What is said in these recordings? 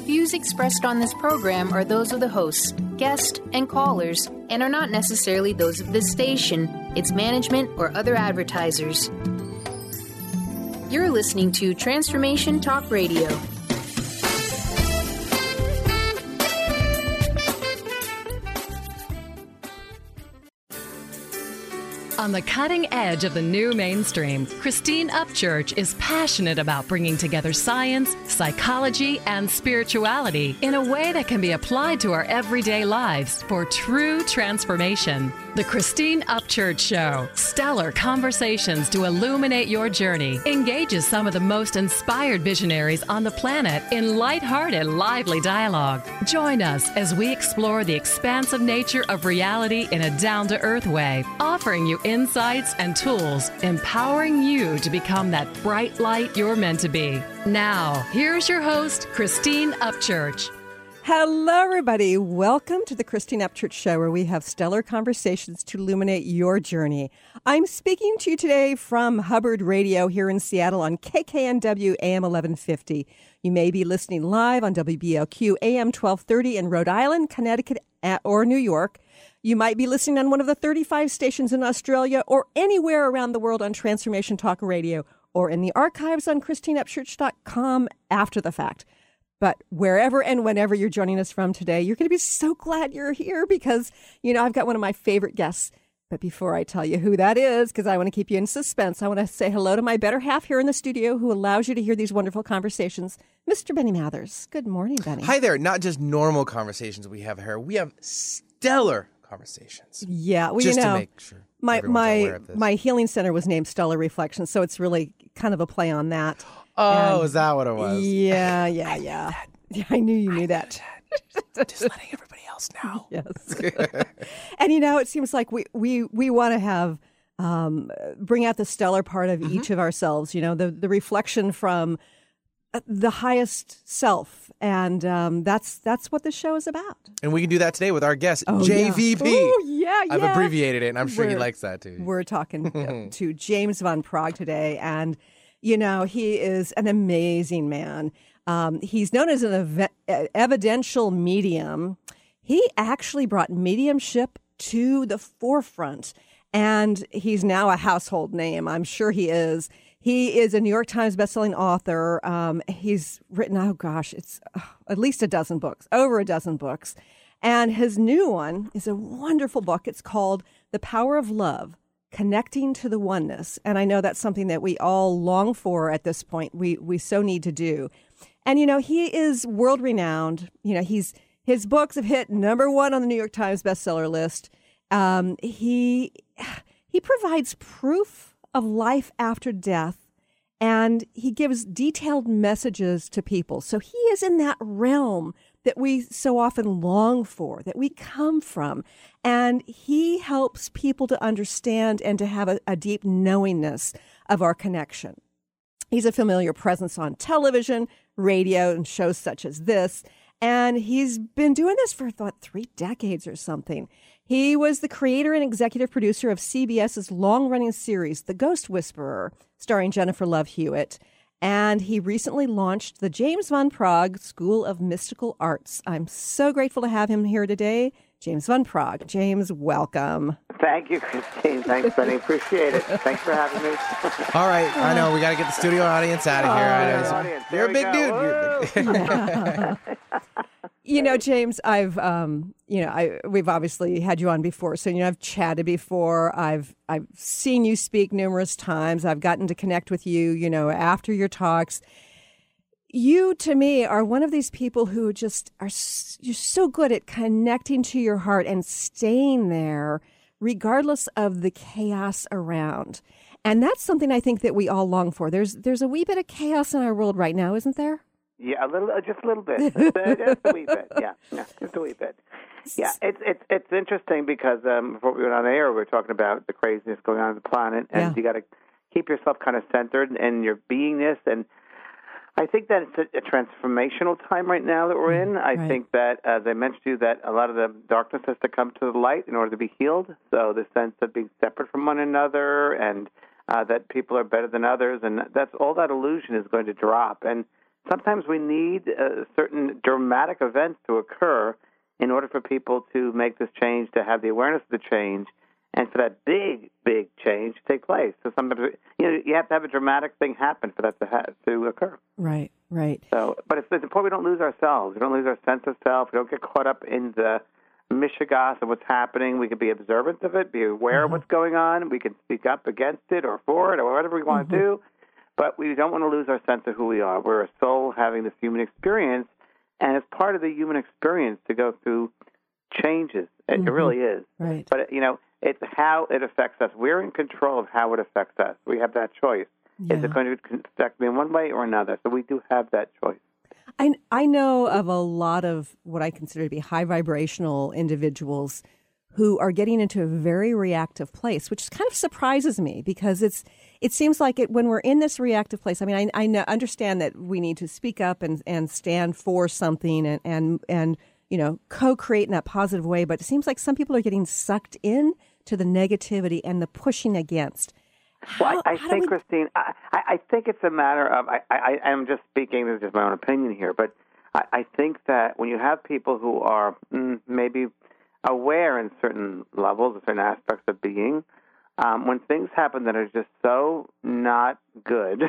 Views expressed on this program are those of the hosts, guests, and callers, and are not necessarily those of this station, its management, or other advertisers. You're listening to Transformation Talk Radio. On the cutting edge of the new mainstream, Christine Upchurch is passionate about bringing together science, psychology, and spirituality in a way that can be applied to our everyday lives for true transformation. The Christine Upchurch Show, stellar conversations to illuminate your journey, engages some of the most inspired visionaries on the planet in lighthearted, lively dialogue. Join us as we explore the expansive nature of reality in a down-to-earth way, offering you insights and tools, empowering you to become that bright light you're meant to be. Now, here's your host, Christine Upchurch. Hello, everybody. Welcome to the Christine Upchurch Show, where we have stellar conversations to illuminate your journey. I'm speaking to you today from Hubbard Radio here in Seattle on KKNW AM 1150. You may be listening live on WBLQ AM 1230 in Rhode Island, Connecticut, or New York. You might be listening on one of the 35 stations in Australia or anywhere around the world on Transformation Talk Radio or in the archives on ChristineUpchurch.com after the fact. But wherever and whenever you're joining us from today, you're going to be so glad you're here because, you know, I've got one of my favorite guests. But before I tell you who that is, because I want to keep you in suspense, I want to say hello to my better half here in the studio who allows you to hear these wonderful conversations, Mr. Benny Mathers. Good morning, Benny. Hi there. Not just normal conversations we have here. We have stellar conversations. Yeah, well, just you know, to make sure my healing center was named Stellar Reflections, so it's really kind of a play on that. Oh, is that what it was? Yeah. Yeah, I knew you knew that. Just letting everybody else know. Yes. And you know, it seems like we want to have bring out the stellar part of each of ourselves. You know, the reflection from the highest self, and that's what the show is about. And we can do that today with our guest, Yeah. JVP. Oh, yeah. I've abbreviated it, and I'm sure he likes that too. We're talking to James Van Praagh today, and you know, he is an amazing man. He's known as an evidential medium. He actually brought mediumship to the forefront, and he's now a household name. I'm sure he is. He is a New York Times bestselling author. He's written, it's at least a dozen books, over a dozen books. And his new one is a wonderful book. It's called The Power of Love, Connecting to the Oneness. And I know that's something that we all long for at this point. We so need to do. And, you know, he is world renowned. You know, his books have hit #1 on the New York Times bestseller list. He provides proof of life after death, and he gives detailed messages to people. So he is in that realm that we so often long for, that we come from. And he helps people to understand and to have a deep knowingness of our connection. He's a familiar presence on television, radio, and shows such as this. And he's been doing this for, 3 decades or something. He was the creator and executive producer of CBS's long-running series, The Ghost Whisperer, starring Jennifer Love Hewitt. And he recently launched the James Van Praagh School of Mystical Arts. I'm so grateful to have him here today. James Van Praagh. James, welcome. Thank you, Christine. Thanks, Benny. Appreciate it. Thanks for having me. All right. I know. We got to get the studio audience out of here. You're a big dude. You know, James, we've obviously had you on before, so I've chatted before. I've seen you speak numerous times. I've gotten to connect with you, after your talks. You, to me, are one of these people who just you're so good at connecting to your heart and staying there, regardless of the chaos around. And that's something I think that we all long for. There's a wee bit of chaos in our world right now, isn't there? Yeah, just a little bit. Just a wee bit. Yeah, just a wee bit. Yeah, it's interesting because before we went on the air, we were talking about the craziness going on the planet, and you got to keep yourself kind of centered in your beingness. And I think that it's a transformational time right now that we're in. I think that, as I mentioned to you, that a lot of the darkness has to come to the light in order to be healed. So the sense of being separate from one another and that people are better than others, and that's all that illusion is going to drop. And sometimes we need certain dramatic events to occur in order for people to make this change, to have the awareness of the change, and for that big, big change to take place. So sometimes, you have to have a dramatic thing happen for that to occur. Right, right. So, but it's important we don't lose ourselves. We don't lose our sense of self. We don't get caught up in the mishigas of what's happening. We can be observant of it, be aware of what's going on. We can speak up against it or for it or whatever we want to do. But we don't want to lose our sense of who we are. We're a soul having this human experience, and it's part of the human experience to go through changes. It really is. Right. But, it's how it affects us. We're in control of how it affects us. We have that choice. Yeah. Is it going to affect me in one way or another? So we do have that choice. I know of a lot of what I consider to be high vibrational individuals who are getting into a very reactive place, which kind of surprises me because it seems like when we're in this reactive place. I mean, I understand that we need to speak up and stand for something and co-create in that positive way, but it seems like some people are getting sucked in to the negativity and the pushing against. Well, I think, Christine, I think it's a matter of, I'm just speaking, this is just my own opinion here, but I think that when you have people who are maybe aware in certain levels, certain aspects of being, when things happen that are just so not good,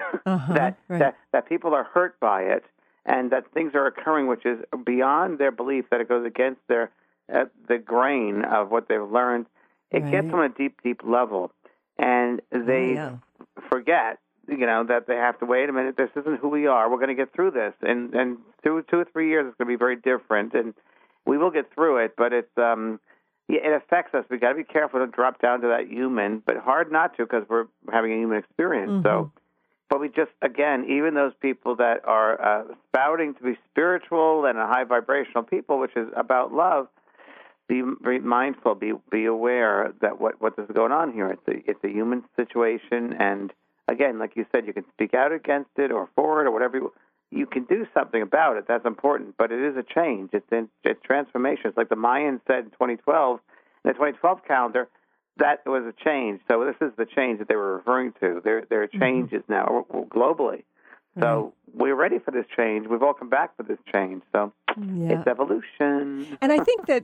that people are hurt by it, and that things are occurring which is beyond their belief, that it goes against their the grain of what they've learned, it gets on a deep, deep level. And they forget, that they have to wait a minute. This isn't who we are. We're going to get through this. And 2 or 3 years, it's going to be very different. And we will get through it, but it's it affects us. We've got to be careful to drop down to that human, but hard not to because we're having a human experience. So, but we just, again, even those people that are spouting to be spiritual and a high vibrational people, which is about love, be very mindful, be aware that what is going on here. It's a human situation, and again, like you said, you can speak out against it or for it or whatever. You can do something about it. That's important, but it is a change. It's transformation. It's like the Mayans said in 2012, in the 2012 calendar, that was a change. So this is the change that they were referring to. There are changes now globally. So we're ready for this change. We've all come back for this change. So it's evolution. And I think that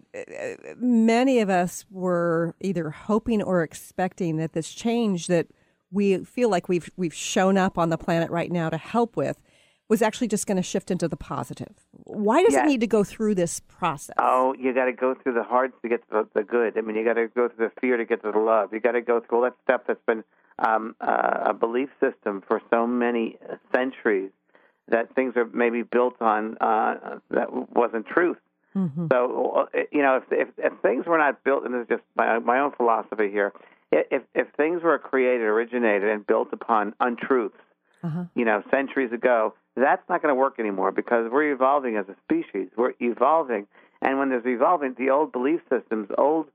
many of us were either hoping or expecting that this change that we feel like we've shown up on the planet right now to help with was actually just going to shift into the positive. Why does it need to go through this process? Oh, you got to go through the hard to get to the good. I mean, you got to go through the fear to get to the love. You got to go through all that stuff that's been a belief system for so many centuries that things are maybe built on that wasn't truth. So, if things were not built, and this is just my own philosophy here, if things were originated and built upon untruths, centuries ago, that's not going to work anymore because we're evolving as a species. We're evolving. And when there's evolving, the old belief systems, old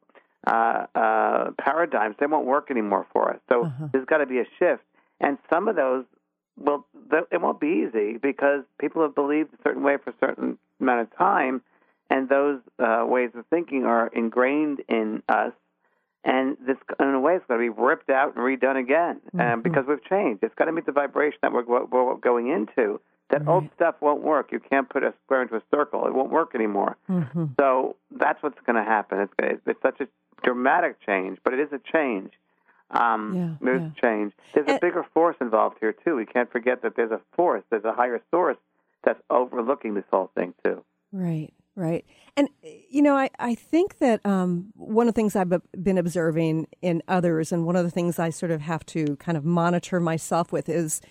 paradigms, they won't work anymore for us. So there's got to be a shift. And some of those, it won't be easy because people have believed a certain way for a certain amount of time, and those ways of thinking are ingrained in us. And this, in a way, it's going to be ripped out and redone again because we've changed. It's got to meet the vibration that we're going into. That old stuff won't work. You can't put a square into a circle. It won't work anymore. So that's what's going to happen. It's such a dramatic change, but it is a change. There's a change. There's a bigger force involved here, too. We can't forget that there's a force. There's a higher source that's overlooking this whole thing, too. Right. Right. And, I think that one of the things I've been observing in others, and one of the things I sort of have to kind of monitor myself with is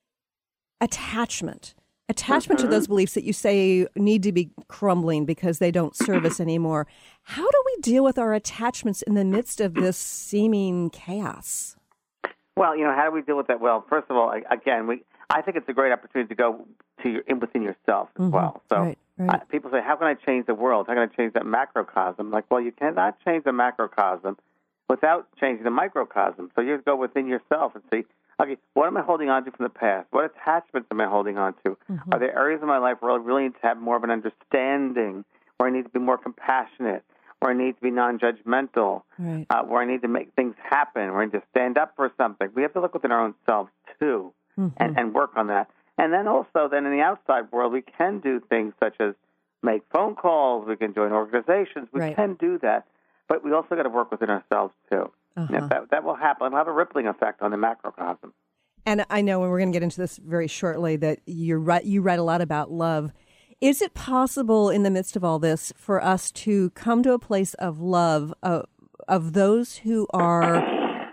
attachment. Attachment to those beliefs that you say need to be crumbling because they don't serve us anymore. How do we deal with our attachments in the midst of this seeming chaos? Well, how do we deal with that? Well, first of all, I think it's a great opportunity to go to within yourself as well. So people say, how can I change the world? How can I change that macrocosm? Like, well, you cannot change the macrocosm without changing the microcosm. So you have to go within yourself and see, okay, what am I holding on to from the past? What attachments am I holding on to? Are there areas of my life where I really need to have more of an understanding, where I need to be more compassionate, where I need to be non-judgmental, where I need to make things happen, where I need to stand up for something? We have to look within our own selves, too, and work on that. And then also, then in the outside world, we can do things such as make phone calls. We can join organizations. We can do that. But we also got to work within ourselves, too. And that will happen. It'll have a rippling effect on the macrocosm. And I know, and we're going to get into this very shortly, that you write a lot about love. Is it possible in the midst of all this for us to come to a place of love of those who are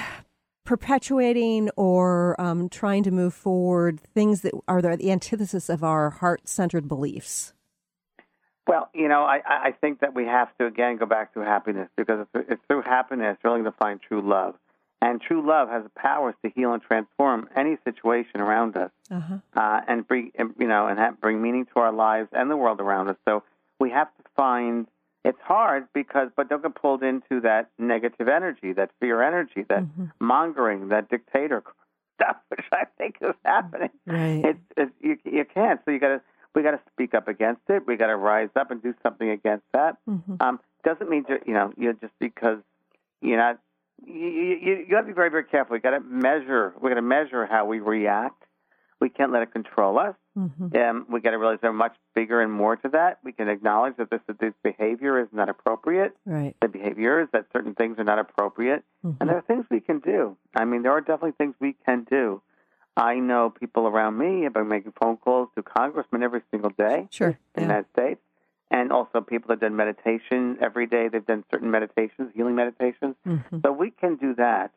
perpetuating or trying to move forward things that are the antithesis of our heart-centered beliefs? Well, I think that we have to, again, go back to happiness, because it's through happiness you're going to find true love. And true love has the powers to heal and transform any situation around us, and bring meaning to our lives and the world around us. So we have to find. It's hard but don't get pulled into that negative energy, that fear energy, that mongering, that dictator stuff, which I think is happening. Right. You can't. So we got to speak up against it. We got to rise up and do something against that. Doesn't mean you're just because you're not. You got to be very, very careful. We got to measure. We got to measure how we react. We can't let it control us. We got to realize there's much bigger and more to that. We can acknowledge that this behavior is not appropriate. Right. The behavior is that certain things are not appropriate, and there are things we can do. I mean, there are definitely things we can do. I know people around me have been making phone calls to congressmen every single day in the United States. And also people that have done meditation every day. They've done certain meditations, healing meditations. So we can do that.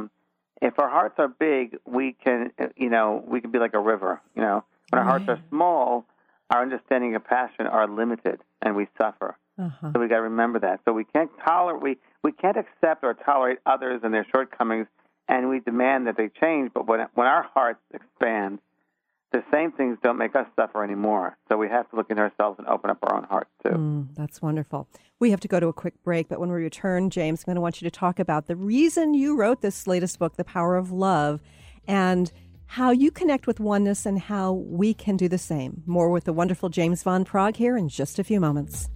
If our hearts are big, we can be like a river. When our hearts are small, our understanding of passion are limited, and we suffer. So we got to remember that. So we can't we can't accept or tolerate others and their shortcomings, and we demand that they change. But when our hearts expand, the same things don't make us suffer anymore. So we have to look in ourselves and open up our own hearts, too. That's wonderful. We have to go to a quick break, but when we return, James, I'm going to want you to talk about the reason you wrote this latest book, The Power of Love, and how you connect with oneness and how we can do the same. More with the wonderful James Van Praagh here in just a few moments.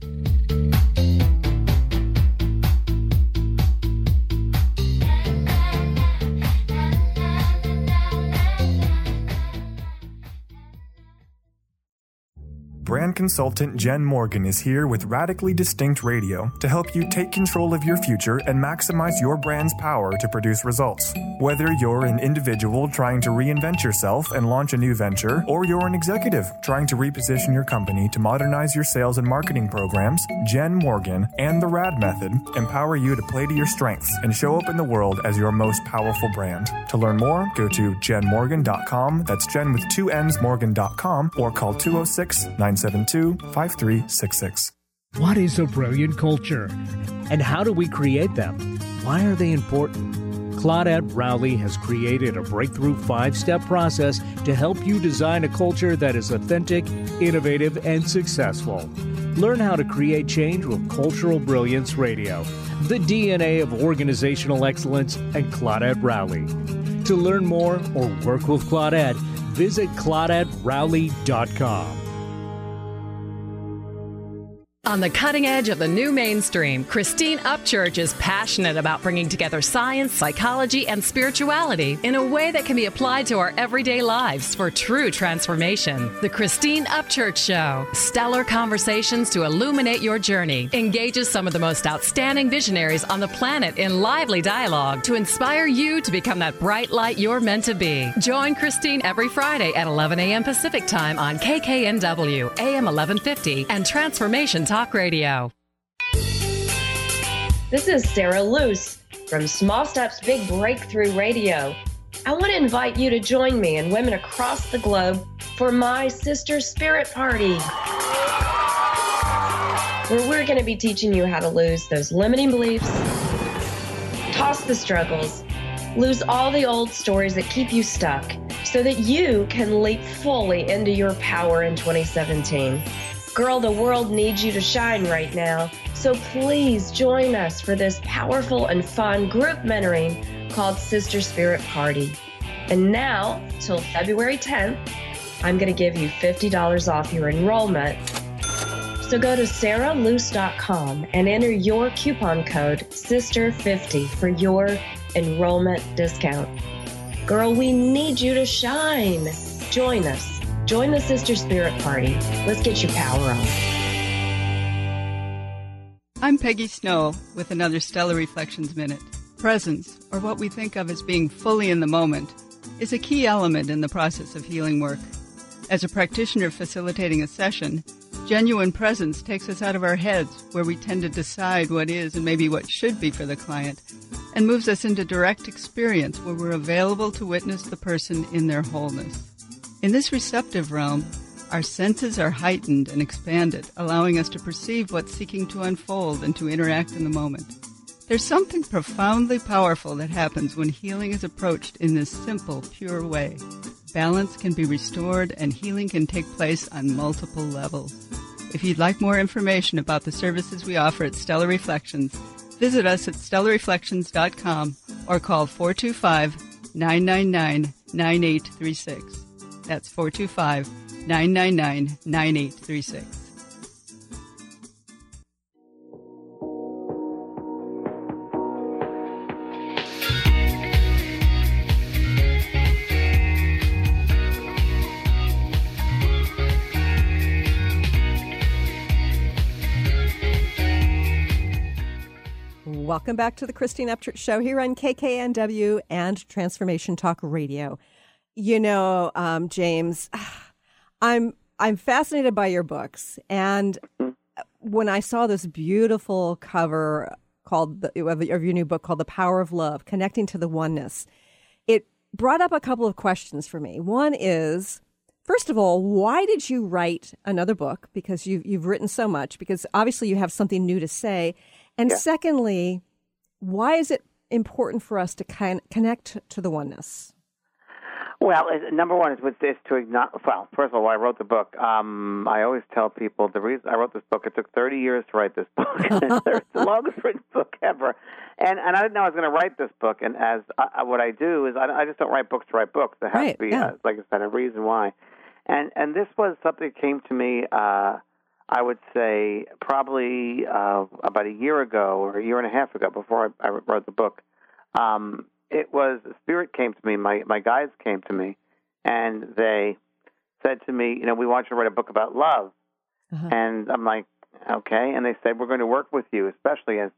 Brand consultant Jen Morgan is here with Radically Distinct Radio to help you take control of your future and maximize your brand's power to produce results. Whether you're an individual trying to reinvent yourself and launch a new venture, or you're an executive trying to reposition your company to modernize your sales and marketing programs, Jen Morgan and the RAD Method empower you to play to your strengths and show up in the world as your most powerful brand. To learn more, go to jenmorgan.com. That's Jen with 2 N's, Morgan.com, or call 206-972-5366. What is a brilliant culture? And how do we create them? Why are they important? Claudette Rowley has created a breakthrough 5-step process to help you design a culture that is authentic, innovative, and successful. Learn how to create change with Cultural Brilliance Radio, the DNA of organizational excellence, and Claudette Rowley. To learn more or work with Claudette, visit ClaudetteRowley.com. On the cutting edge of the new mainstream, Christine Upchurch is passionate about bringing together science, psychology, and spirituality in a way that can be applied to our everyday lives for true transformation. The Christine Upchurch Show, stellar conversations to illuminate your journey, engages some of the most outstanding visionaries on the planet in lively dialogue to inspire you to become that bright light you're meant to be. Join Christine every Friday at 11 a.m. Pacific Time on KKNW, AM 1150, and Transformation Talk Radio. This is Sarah Luce from Small Steps Big Breakthrough Radio. I want to invite you to join me and women across the globe for my Sister Spirit Party, where we're going to be teaching you how to lose those limiting beliefs, toss the struggles, lose all the old stories that keep you stuck, so that you can leap fully into your power in 2017. Girl, the world needs you to shine right now, so please join us for this powerful and fun group mentoring called Sister Spirit Party. And now, till February 10th, I'm going to give you $50 off your enrollment. So go to sarahluce.com and enter your coupon code SISTER50 for your enrollment discount. Girl, we need you to shine. Join us. Join the Sister Spirit Party. Let's get your power on. I'm Peggy Snow with another Stellar Reflections Minute. Presence, or what we think of as being fully in the moment, is a key element in the process of healing work. As a practitioner facilitating a session, genuine presence takes us out of our heads, where we tend to decide what is and maybe what should be for the client, and moves us into direct experience where we're available to witness the person in their wholeness. In this receptive realm, our senses are heightened and expanded, allowing us to perceive what's seeking to unfold and to interact in the moment. There's something profoundly powerful that happens when healing is approached in this simple, pure way. Balance can be restored and healing can take place on multiple levels. If you'd like more information about the services we offer at Stellar Reflections, visit us at stellarreflections.com or call 425-999-9836. That's 425-999-9836. Welcome back to the Christine Upchurch Show here on KKNW and Transformation Talk Radio. You know, James, I'm fascinated by your books, and when I saw this beautiful cover of your new book called The Power of Love, Connecting to the Oneness, it brought up a couple of questions for me. One is, first of all, why did you write another book? Because you've written so much, because obviously you have something new to say. And secondly, why is it important for us to connect to the oneness? Well, number one is to acknowledge. Well, first of all, I wrote the book. I always tell people the reason I wrote this book. It took 30 years to write this book. It's the longest written book ever, and I didn't know I was going to write this book. And as what I do is I just don't write books to write books. There has to be, like I said, a reason why. And this was something that came to me. I would say probably about a year ago or a year and a half ago, before I wrote the book. It was, the Spirit came to me, my guides came to me, and they said to me, we want you to write a book about love. And I'm like, okay. And they said, we're going to work with you, especially as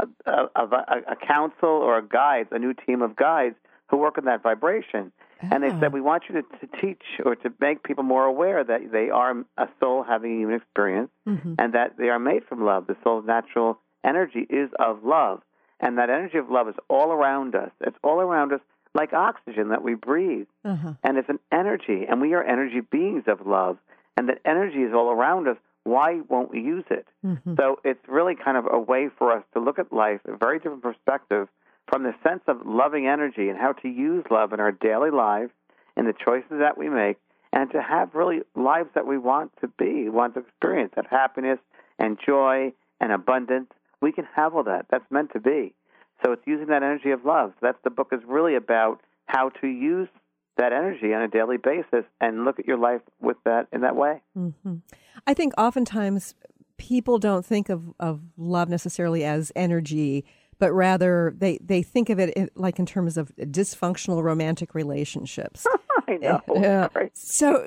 a council or a new team of guides who work on that vibration. And they said, we want you to teach or to make people more aware that they are a soul having a human experience and that they are made from love. The soul's natural energy is of love. And that energy of love is all around us. It's all around us like oxygen that we breathe. And it's an energy, and we are energy beings of love. And that energy is all around us. Why won't we use it? So it's really kind of a way for us to look at life, a very different perspective, from the sense of loving energy and how to use love in our daily lives, in the choices that we make, and to have really lives that we want to be, want to experience, that happiness and joy and abundance. We can have all that. That's meant to be. So it's using that energy of love. So that's the book is really about how to use that energy on a daily basis and look at your life with that in that way. I think oftentimes people don't think of love necessarily as energy, but rather they think of it like in terms of dysfunctional romantic relationships. I know. Right. So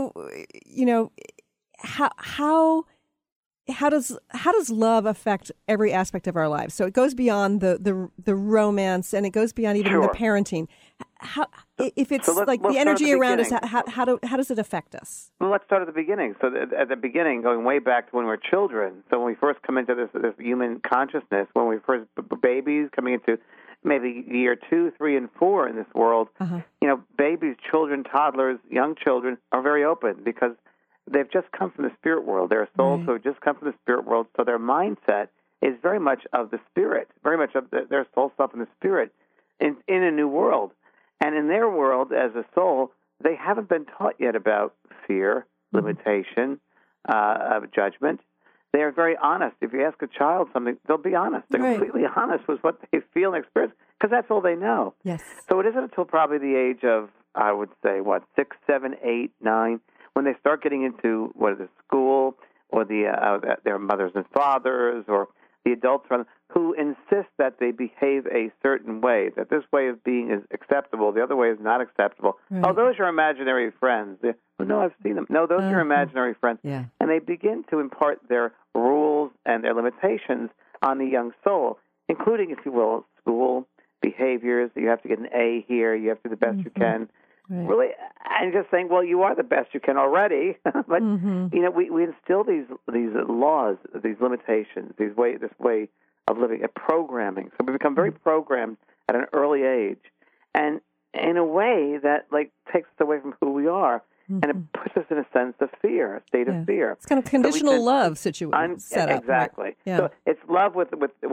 how does love affect every aspect of our lives? So it goes beyond the romance, and it goes beyond even the parenting. How, if it's like the energy around us, how does it affect us? Well, let's start at the beginning. So at the beginning, going way back to when we're children. So when we first come into this human consciousness, when we first babies coming into maybe year 2, 3, and 4 in this world, babies, children, toddlers, young children are very open because they've just come from the spirit world. They're souls who have just come from the spirit world, so their mindset is very much of the spirit, very much of their soul stuff in the spirit in a new world. And in their world, as a soul, they haven't been taught yet about fear, limitation, judgment. They are very honest. If you ask a child something, they'll be honest. They're completely honest with what they feel and experience because that's all they know. Yes. So it isn't until probably the age of, I would say, 6, 7, 8, 9, when they start getting into school or their mothers and fathers, or the adults around them, who insist that they behave a certain way, that this way of being is acceptable, the other way is not acceptable. Right. Oh, those are imaginary friends. Well, no, I've seen them. No, those are imaginary friends. Yeah. And they begin to impart their rules and their limitations on the young soul, including, if you will, school behaviors. You have to get an A here. You have to do the best you can. Right. Really, and just saying, well, you are the best you can already. But you know, we instill these laws, these limitations, this way of living, programming. So we become very programmed at an early age, and in a way that takes us away from who we are, and it puts us in a sense of fear, a state of fear. It's kind of conditional love situation set up. Exactly. Right? Yeah. So it's love with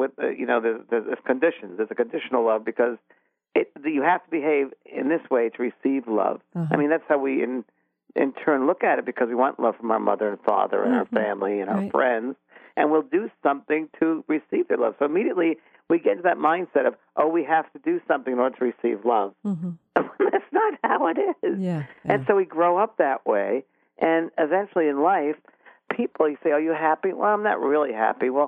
there's conditions. There's a conditional love because you have to behave in this way to receive love. I mean, that's how we in turn look at it, because we want love from our mother and father and our family and our friends, and we'll do something to receive their love. So immediately we get into that mindset of, we have to do something in order to receive love. That's not how it is. Yeah. And so we grow up that way, and eventually in life, people, you say, are you happy? Well, I'm not really happy. Well,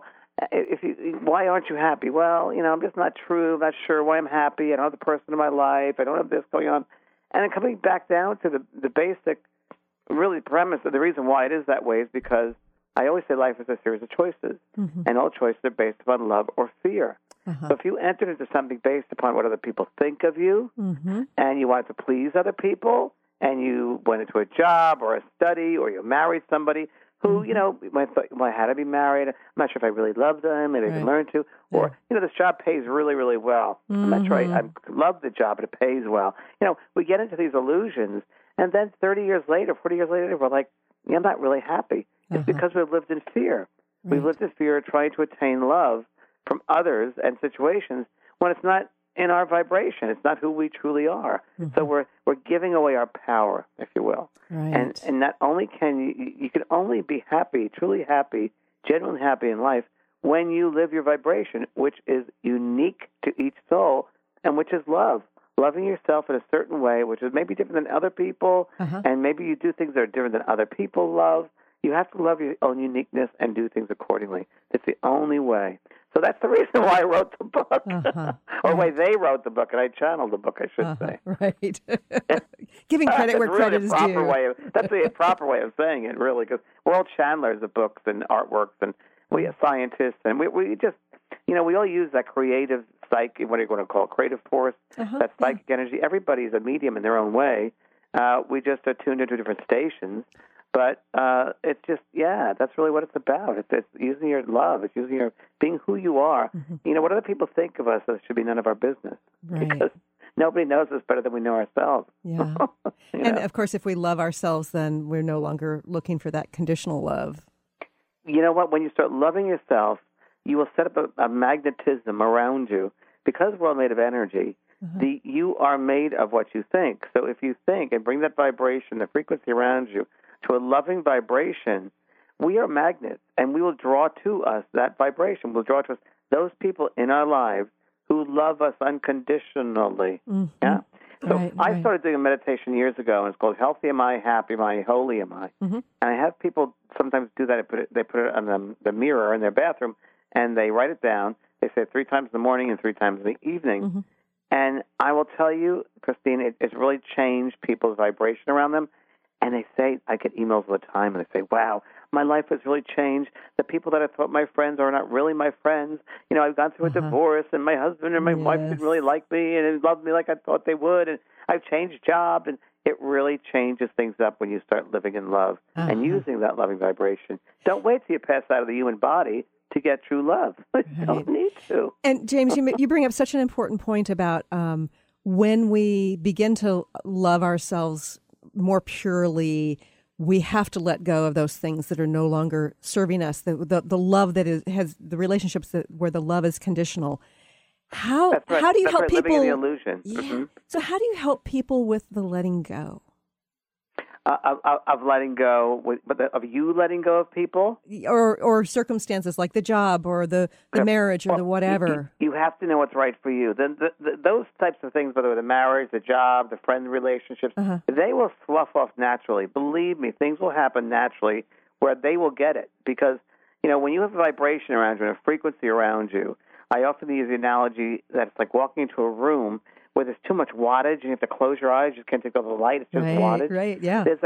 why aren't you happy? Well, I'm just not true. I'm not sure why I'm happy. I don't have the person in my life. I don't have this going on. And then coming back down to the basic, really premise of the reason why it is that way is because I always say life is a series of choices, and all choices are based upon love or fear. So if you entered into something based upon what other people think of you, and you wanted to please other people, and you went into a job or a study, or you married somebody who, might had to be married. I'm not sure if I really love them, maybe I can learn to. Or, this job pays really, really well. I'm not sure I love the job, but it pays well. We get into these illusions, and then 30 years later, 40 years later, we're like, I'm not really happy. It's because we've lived in fear. We've lived in fear trying to attain love from others and situations when it's not in our vibration. It's not who we truly are. So we're giving away our power, if you will. Right. And not only can you can only be happy, truly happy, genuinely happy in life when you live your vibration, which is unique to each soul, and which is love. Loving yourself in a certain way, which is maybe different than other people, and maybe you do things that are different than other people love. You have to love your own uniqueness and do things accordingly. It's the only way. So that's the reason why I wrote the book, or why they wrote the book, and I channeled the book, I should say. Right. Giving credit where credit is due. That's the proper way of saying it, really, because we're all channelers of books and artworks, and we are scientists, and we just, we all use that creative psychic, what are you going to call it, creative force, that psychic energy. Everybody's a medium in their own way. We just are tuned into different stations. But it's just, that's really what it's about. It's using your love. It's using your being who you are. What other people think of us, that should be none of our business. Right. Because nobody knows us better than we know ourselves. Yeah. And, of course, if we love ourselves, then we're no longer looking for that conditional love. You know what? When you start loving yourself, you will set up a magnetism around you. Because we're all made of energy, you are made of what you think. So if you think and bring that vibration, the frequency around you, to a loving vibration, we are magnets, and we will draw to us that vibration. We'll draw to us those people in our lives who love us unconditionally. Yeah. So I started doing a meditation years ago, and it's called Healthy Am I, Happy Am I, Holy Am I. And I have people sometimes do that. They put it on the mirror in their bathroom, and they write it down. They say it 3 times in the morning and 3 times in the evening. And I will tell you, Christine, it's really changed people's vibration around them. And they say, I get emails all the time, and they say, wow, my life has really changed. The people that I thought my friends are not really my friends. I've gone through a divorce, and my husband and my wife didn't really like me and loved me like I thought they would. And I've changed jobs, and it really changes things up when you start living in love and using that loving vibration. Don't wait till you pass out of the human body to get true love. You don't need to. And, James, you bring up such an important point about when we begin to love ourselves more purely, we have to let go of those things that are no longer serving us. The love that has the relationships where the love is conditional. How do you help people? Living in the illusion. Yeah. So how do you help people with the letting go? Of letting go, of you letting go of people, or circumstances like the job or the marriage or the whatever. You have to know what's right for you. Then those types of things, whether the marriage, the job, the friend relationships, they will slough off naturally. Believe me, things will happen naturally where they will get it, because when you have a vibration around you and a frequency around you, I often use the analogy that it's like walking into a room where there's too much wattage and you have to close your eyes. You can't take all the light. It's just wattage. Right, yeah. There's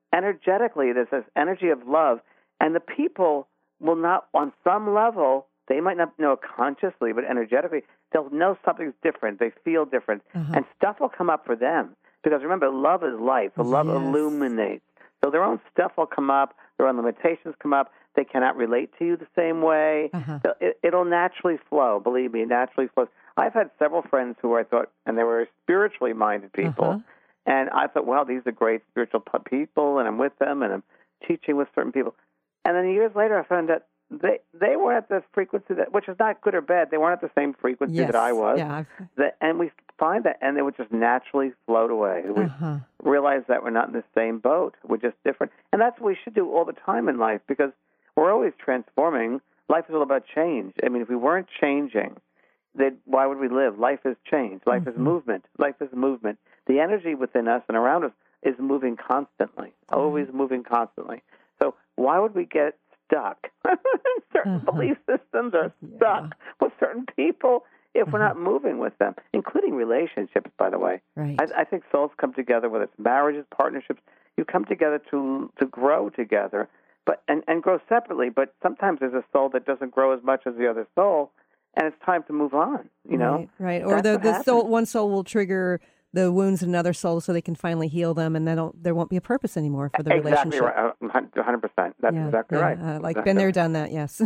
this energy of love, and the people will not, on some level, they might not know it consciously, but energetically, they'll know something's different. They feel different. And stuff will come up for them. Because remember, love is light. So love illuminates. So their own stuff will come up. Their own limitations come up. They cannot relate to you the same way. So it'll naturally flow. Believe me, it naturally flows. I've had several friends who I thought, and they were spiritually minded people, and I thought, well, these are great spiritual people, and I'm with them, and I'm teaching with certain people. And then years later, I found that they weren't at the frequency, which is not good or bad. They weren't at the same frequency that I was. Yeah. And we find that, and they would just naturally float away. We realize that we're not in the same boat. We're just different. And that's what we should do all the time in life, because we're always transforming. Life is all about change. I mean, if we weren't changing, then why would we live? Life is change. Life is movement. Life is movement. The energy within us and around us is moving constantly, always moving constantly. So why would we get stuck? Certain belief systems are stuck with certain people if we're not moving with them, including relationships, by the way. Right. I think souls come together, whether it's marriages, partnerships, you come together to grow together, but and grow separately. But sometimes there's a soul that doesn't grow as much as the other soul, and it's time to move on, Right. Or the soul, one soul will trigger the wounds in another soul so they can finally heal them, and then there won't be a purpose anymore for the relationship. Exactly right. 100%. That's exactly right. Like, been there, done that, yes.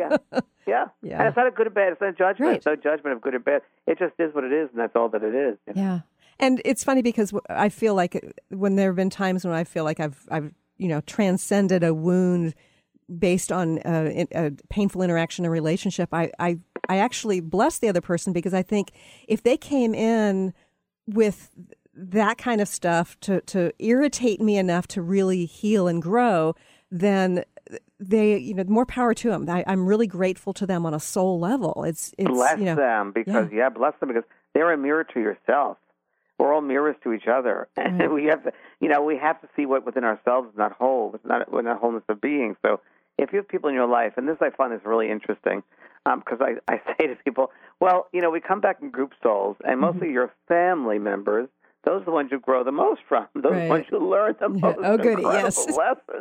Yeah. And it's not a good or bad. It's not a judgment. Right. It's no judgment of good or bad. It just is what it is, and that's all that it is. Yeah. And it's funny because I feel like when there have been times when I feel like I've transcended a wound based on a painful interaction in a relationship, I actually bless the other person, because I think if they came in with that kind of stuff to irritate me enough to really heal and grow, then they, more power to them. I'm really grateful to them on a soul level. It's bless them because bless them because they're a mirror to yourself. We're all mirrors to each other, and we have to see what within ourselves is not whole. We're not wholeness of being. So if you have people in your life, and this I find is really interesting, because I say to people, well, we come back in group souls, and mostly your family members, those are the ones you grow the most from. Those are the ones you learn the most incredible lessons.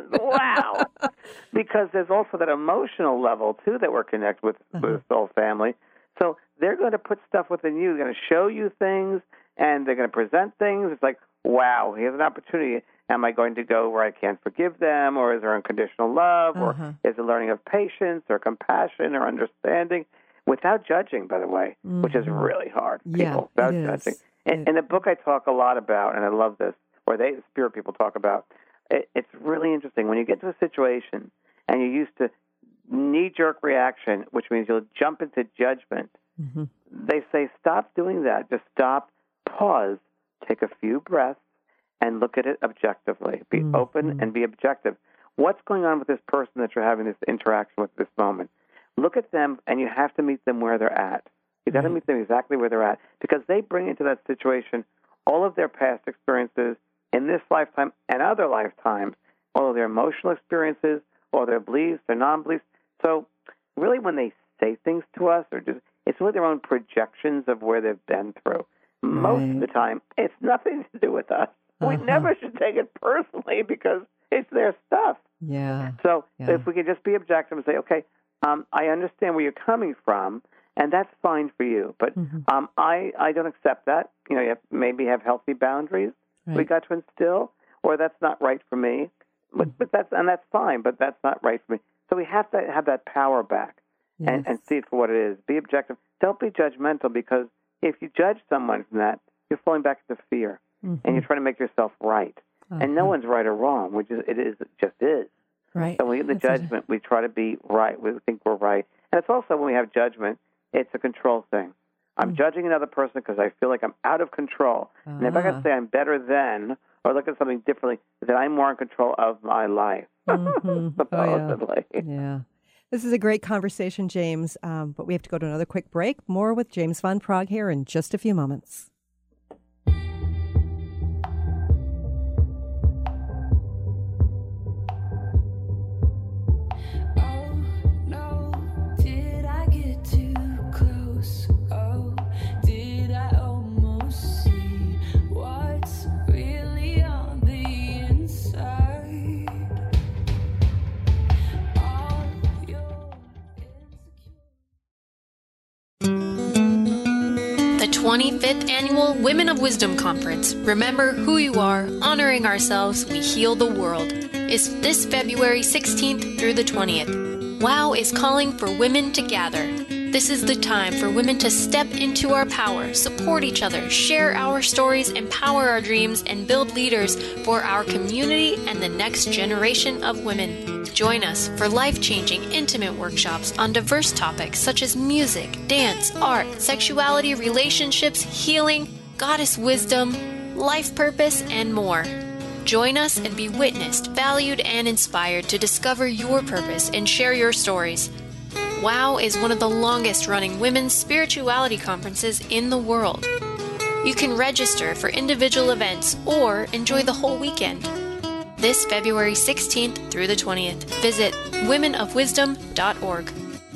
Wow. Because there's also that emotional level, too, that we're connected with the soul family. So they're going to put stuff within you. They're going to show you things, and they're going to present things. It's like, wow, here's an opportunity. Am I going to go where I can't forgive them, or is there unconditional love, or is it learning of patience or compassion or understanding, without judging, by the way, which is really hard. People, without judging. In the book, I talk a lot about, and I love this, or spirit people talk about, it's really interesting. When you get to a situation and you're used to knee-jerk reaction, which means you'll jump into judgment, they say, stop doing that. Just stop, pause, take a few breaths, and look at it objectively. Be open and be objective. What's going on with this person that you're having this interaction with this moment? Look at them, and you have to meet them where they're at. You got to meet them exactly where they're at, because they bring into that situation all of their past experiences in this lifetime and other lifetimes, all of their emotional experiences, all their beliefs, their non-beliefs. So really when they say things to us, it's really their own projections of where they've been through. Most of the time, it's nothing to do with us. We never should take it personally because it's their stuff. So if we can just be objective and say, okay, I understand where you're coming from, and that's fine for you. But I don't accept that. You maybe have healthy boundaries we got to instill, or that's not right for me. But that's fine, but that's not right for me. So we have to have that power back and see it for what it is. Be objective. Don't be judgmental, because if you judge someone from that, you're falling back into fear, and you're trying to make yourself right. And no one's right or wrong, it just is. Right. So when we get the judgment, we try to be right. We think we're right. And it's also, when we have judgment, it's a control thing. I'm judging another person because I feel like I'm out of control. And if I can say I'm better than, or look at something differently, then I'm more in control of my life, supposedly. This is a great conversation, James, but we have to go to another quick break. More with James Van Praagh here in just a few moments. Oh, no. 25th Annual Women of Wisdom Conference, Remember Who You Are, Honoring Ourselves, We Heal the World, is this February 16th through the 20th. WOW is calling for women to gather. This is the time for women to step into our power, support each other, share our stories, empower our dreams, and build leaders for our community and the next generation of women. Join us for life-changing, intimate workshops on diverse topics such as music, dance, art, sexuality, relationships, healing, goddess wisdom, life purpose, and more. Join us and be witnessed, valued, and inspired to discover your purpose and share your stories. WOW is one of the longest-running women's spirituality conferences in the world. You can register for individual events or enjoy the whole weekend. This February 16th through the 20th. Visit womenofwisdom.org.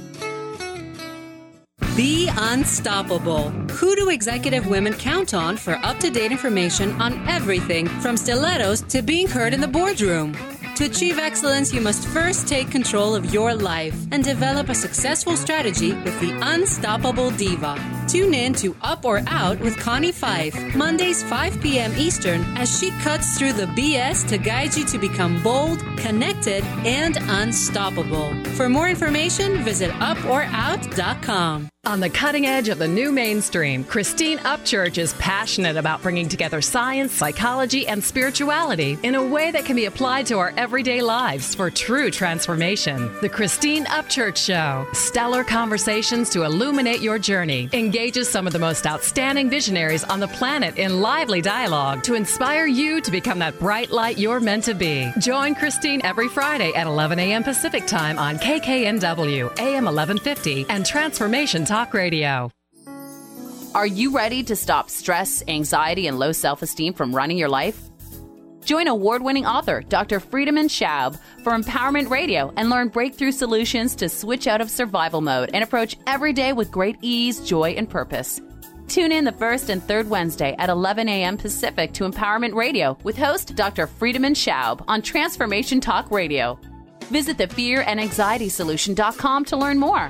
Be unstoppable. Who do executive women count on for up-to-date information on everything from stilettos to being heard in the boardroom? To achieve excellence, you must first take control of your life and develop a successful strategy with the Unstoppable Diva. Tune in to Up or Out with Connie Fife, Mondays 5 p.m. Eastern, as she cuts through the BS to guide you to become bold, connected, and unstoppable. For more information, visit uporout.com. On the cutting edge of the new mainstream, Christine Upchurch is passionate about bringing together science, psychology, and spirituality in a way that can be applied to our everyday lives for true transformation. The Christine Upchurch Show, stellar conversations to illuminate your journey, engages some of the most outstanding visionaries on the planet in lively dialogue to inspire you to become that bright light you're meant to be. Join Christine every Friday at 11 a.m. Pacific Time on KKNW, AM 1150, and Transformation Talk Radio. Are you ready to stop stress, anxiety, and low self-esteem from running your life? Join award-winning author Dr. Friedemann Schaub for Empowerment Radio and learn breakthrough solutions to switch out of survival mode and approach every day with great ease, joy, and purpose. Tune in the first and third Wednesday at 11 a.m. Pacific to Empowerment Radio with host Dr. Friedemann Schaub on Transformation Talk Radio. Visit thefearandanxietysolution.com to learn more.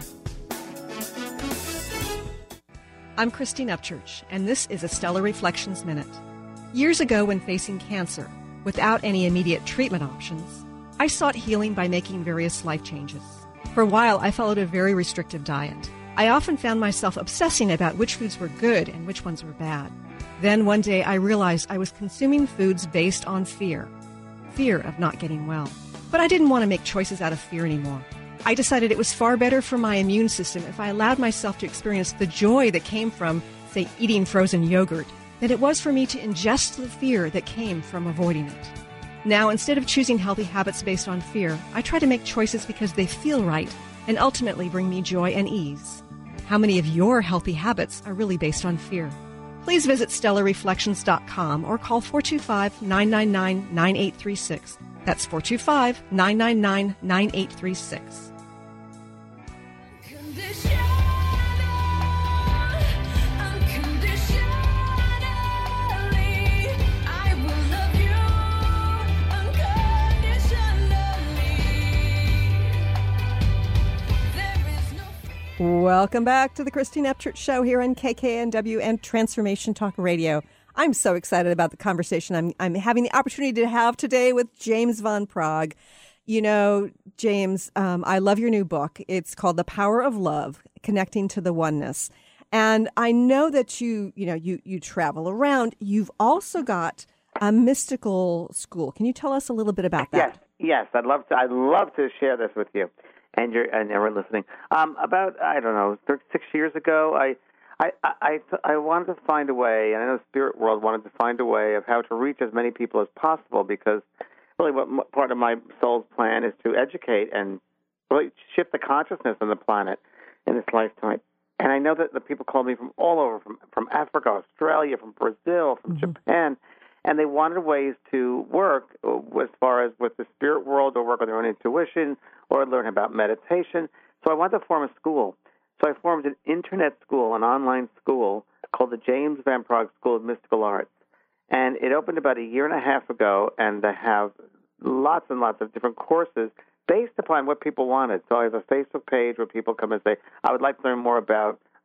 I'm Christine Upchurch, and this is a Stellar Reflections Minute. Years ago, when facing cancer, without any immediate treatment options, I sought healing by making various life changes. For a while, I followed a very restrictive diet. I often found myself obsessing about which foods were good and which ones were bad. Then one day, I realized I was consuming foods based on fear of not getting well. But I didn't want to make choices out of fear anymore. I decided it was far better for my immune system if I allowed myself to experience the joy that came from, say, eating frozen yogurt, than it was for me to ingest the fear that came from avoiding it. Now, instead of choosing healthy habits based on fear, I try to make choices because they feel right and ultimately bring me joy and ease. How many of your healthy habits are really based on fear? Please visit StellarReflections.com or call 425-999-9836. That's 425-999-9836. Welcome back to the Christine Upchurch Show here on KKNW and Transformation Talk Radio. I'm so excited about the conversation I'm having the opportunity to have today with James Van Praagh. You know, James, I love your new book. It's called The Power of Love, Connecting to the Oneness. And I know that you travel around. You've also got a mystical school. Can you tell us a little bit about that? Yes. I'd love to share this with you. And everyone listening. About 6 years ago, I wanted to find a way, and I know Spirit World wanted to find a way of how to reach as many people as possible, because really what part of my soul's plan is to educate and really shift the consciousness on the planet in this lifetime. And I know that the people called me from all over, from Africa, Australia, from Brazil, from Japan, and they wanted ways to work as far as with the spirit world or work on their own intuition or learn about meditation. So I wanted to form a school. So I formed an internet school, an online school called the James Van Praagh School of Mystical Arts. And it opened about a year and a half ago, and they have lots and lots of different courses based upon what people wanted. So I have a Facebook page where people come and say, I would like to learn more about